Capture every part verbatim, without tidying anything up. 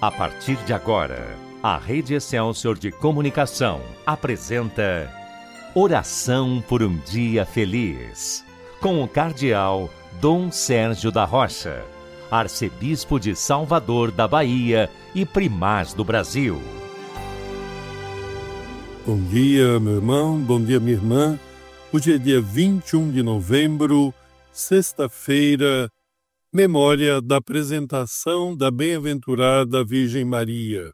A partir de agora, a Rede Excelsior de Comunicação apresenta Oração por um Dia Feliz, com o cardeal Dom Sérgio da Rocha, arcebispo de Salvador da Bahia e primaz do Brasil. Bom dia, meu irmão, bom dia, minha irmã. Hoje é dia vinte e um de novembro, sexta-feira, memória da apresentação da bem-aventurada Virgem Maria.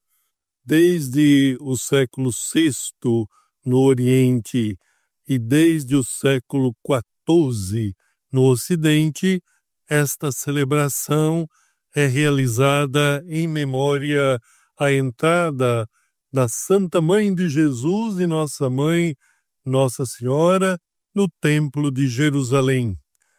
Desde o século sexto no Oriente e desde o século quatorze no Ocidente, esta celebração é realizada em memória à entrada da Santa Mãe de Jesus e Nossa Mãe, Nossa Senhora, no Templo de Jerusalém.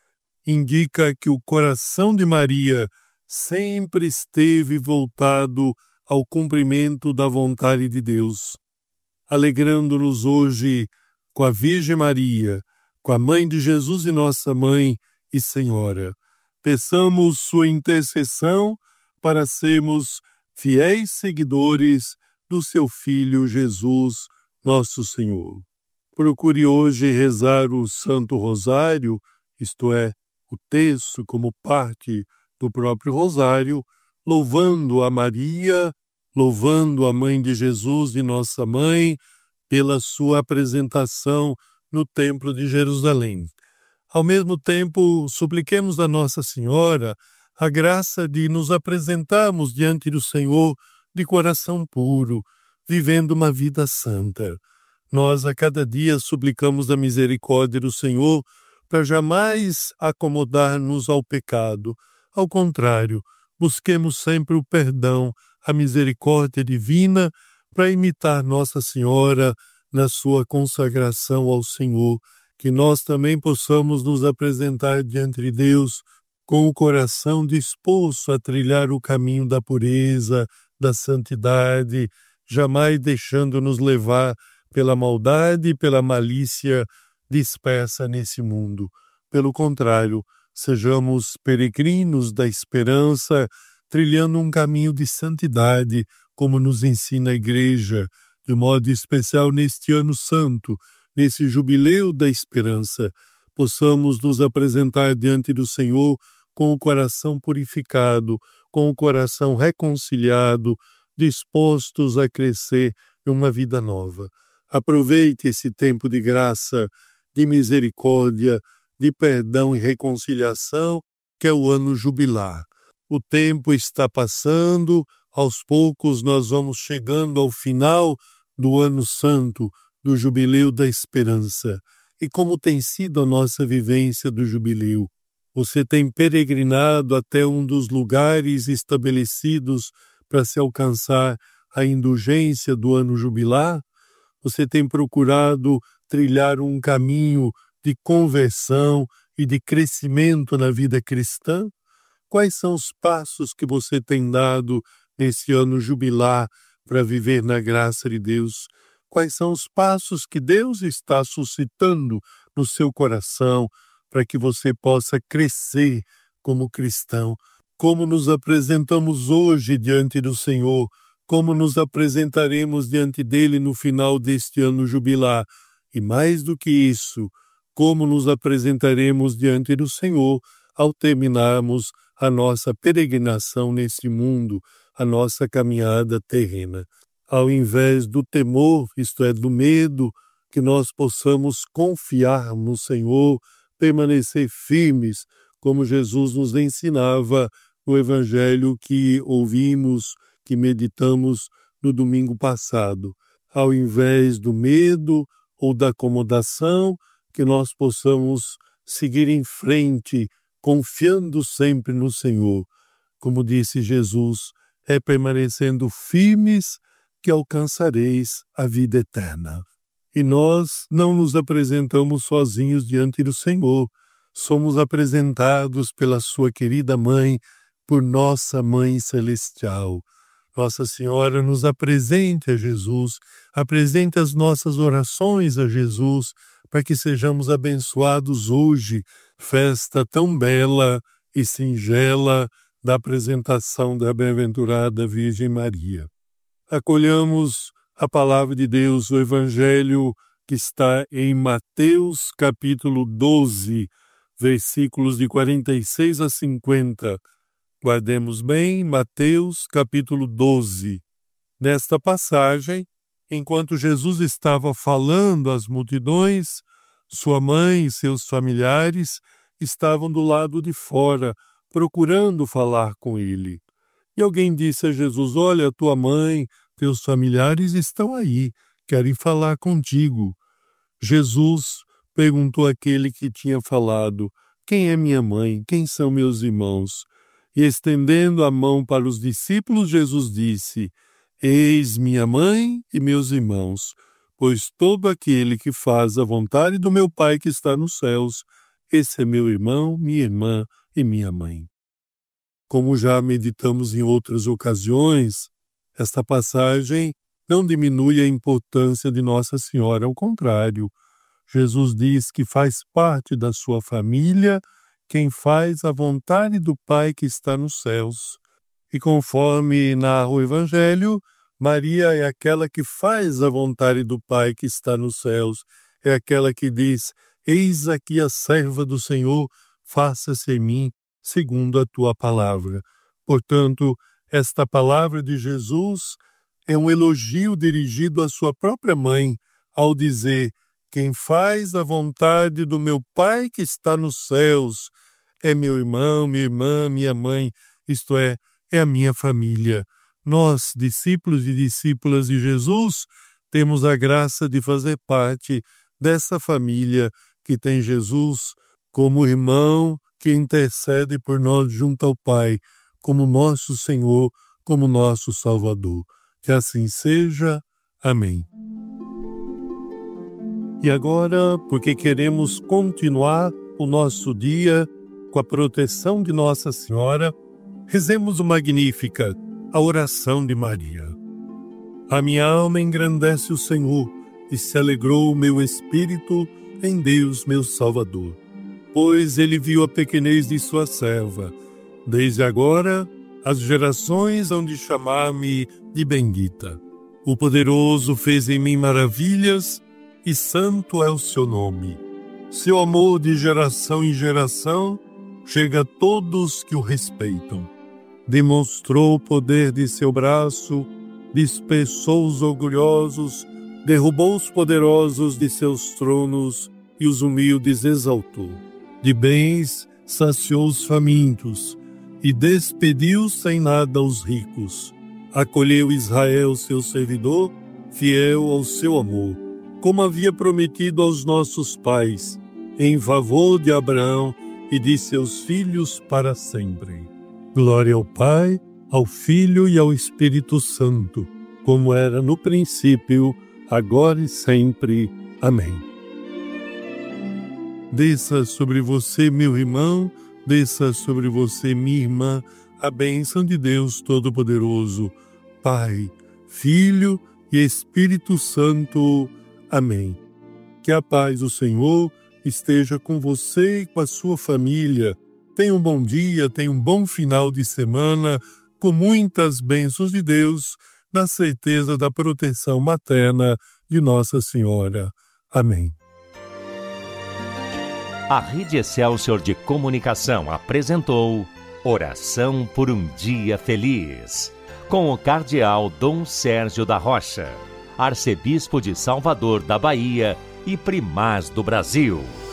Indica que o coração de Maria sempre esteve voltado ao cumprimento da vontade de Deus. Alegrando-nos hoje com a Virgem Maria, com a Mãe de Jesus e Nossa Mãe e Senhora. Peçamos sua intercessão para sermos fiéis seguidores do seu Filho Jesus, nosso Senhor. Procure hoje rezar o Santo Rosário, isto é, o texto como parte do próprio Rosário, louvando a Maria, louvando a Mãe de Jesus e Nossa Mãe, pela sua apresentação no Templo de Jerusalém. Ao mesmo tempo, supliquemos a Nossa Senhora a graça de nos apresentarmos diante do Senhor de coração puro, vivendo uma vida santa. Nós, a cada dia, suplicamos a misericórdia do Senhor para jamais acomodar-nos ao pecado. Ao contrário, busquemos sempre o perdão, a misericórdia divina, para imitar Nossa Senhora na sua consagração ao Senhor, que nós também possamos nos apresentar diante de Deus com o coração disposto a trilhar o caminho da pureza, da santidade, jamais deixando-nos levar pela maldade e pela malícia dispersa nesse mundo. Pelo contrário, sejamos peregrinos da esperança, trilhando um caminho de santidade, como nos ensina a Igreja, de modo especial neste ano santo, nesse jubileu da esperança, possamos nos apresentar diante do Senhor com o coração purificado, com o coração reconciliado, dispostos a crescer em uma vida nova. Aproveite esse tempo de graça, de misericórdia, de perdão e reconciliação, que é o ano jubilar. O tempo está passando, aos poucos nós vamos chegando ao final do ano santo, do jubileu da esperança. E como tem sido a nossa vivência do jubileu? Você tem peregrinado até um dos lugares estabelecidos para se alcançar a indulgência do ano jubilar? Você tem procurado trilhar um caminho de conversão e de crescimento na vida cristã? Quais são os passos que você tem dado nesse ano jubilar para viver na graça de Deus? Quais são os passos que Deus está suscitando no seu coração para que você possa crescer como cristão? Como nos apresentamos hoje diante do Senhor? Como nos apresentaremos diante dele no final deste ano jubilar? E mais do que isso, como nos apresentaremos diante do Senhor ao terminarmos a nossa peregrinação neste mundo, a nossa caminhada terrena. Ao invés do temor, isto é, do medo, que nós possamos confiar no Senhor, permanecer firmes, como Jesus nos ensinava no Evangelho que ouvimos, que meditamos no domingo passado. Ao invés do medo ou da acomodação, que nós possamos seguir em frente, confiando sempre no Senhor. Como disse Jesus, é permanecendo firmes que alcançareis a vida eterna. E nós não nos apresentamos sozinhos diante do Senhor. Somos apresentados pela sua querida Mãe, por nossa Mãe Celestial. Nossa Senhora nos apresente a Jesus, apresente as nossas orações a Jesus, para que sejamos abençoados hoje, festa tão bela e singela da apresentação da bem-aventurada Virgem Maria. Acolhamos a palavra de Deus, o Evangelho que está em Mateus capítulo doze, versículos de quarenta e seis a cinquenta. Guardemos bem, Mateus capítulo doze. Nesta passagem, enquanto Jesus estava falando às multidões, sua mãe e seus familiares estavam do lado de fora, procurando falar com ele. E alguém disse a Jesus: olha, tua mãe, teus familiares estão aí, querem falar contigo. Jesus perguntou àquele que tinha falado: quem é minha mãe? Quem são meus irmãos? E estendendo a mão para os discípulos, Jesus disse: eis minha mãe e meus irmãos, pois todo aquele que faz a vontade do meu Pai que está nos céus, esse é meu irmão, minha irmã e minha mãe. Como já meditamos em outras ocasiões, esta passagem não diminui a importância de Nossa Senhora, ao contrário. Jesus diz que faz parte da sua família quem faz a vontade do Pai que está nos céus. E conforme narra o Evangelho, Maria é aquela que faz a vontade do Pai que está nos céus, é aquela que diz: eis aqui a serva do Senhor, faça-se em mim segundo a tua palavra. Portanto, esta palavra de Jesus é um elogio dirigido à sua própria mãe, ao dizer: quem faz a vontade do meu Pai que está nos céus é meu irmão, minha irmã, minha mãe, isto é, é a minha família. Nós, discípulos e discípulas de Jesus, temos a graça de fazer parte dessa família que tem Jesus como irmão que intercede por nós junto ao Pai, como nosso Senhor, como nosso Salvador. Que assim seja. Amém. E agora, porque queremos continuar o nosso dia com a proteção de Nossa Senhora, rezemos o Magnífica, a oração de Maria. A minha alma engrandece o Senhor, e se alegrou o meu espírito em Deus, meu Salvador. Pois ele viu a pequenez de sua serva. Desde agora, as gerações hão de chamar-me de bendita. O Poderoso fez em mim maravilhas, e santo é o seu nome. Seu amor de geração em geração chega a todos que o respeitam. Demonstrou o poder de seu braço, dispersou os orgulhosos, derrubou os poderosos de seus tronos e os humildes exaltou. De bens saciou os famintos e despediu sem nada os ricos. Acolheu Israel, seu servidor, fiel ao seu amor, como havia prometido aos nossos pais, em favor de Abraão e de seus filhos para sempre. Glória ao Pai, ao Filho e ao Espírito Santo, como era no princípio, agora e sempre. Amém. Desça sobre você, meu irmão, desça sobre você, minha irmã, a bênção de Deus Todo-Poderoso, Pai, Filho e Espírito Santo. Amém. Que a paz do Senhor esteja com você e com a sua família. Tenha um bom dia, tenha um bom final de semana, com muitas bênçãos de Deus, na certeza da proteção materna de Nossa Senhora. Amém. A Rede Excelsior de Comunicação apresentou Oração por um Dia Feliz, com o Cardeal Dom Sérgio da Rocha, Arcebispo de Salvador da Bahia e Primaz do Brasil.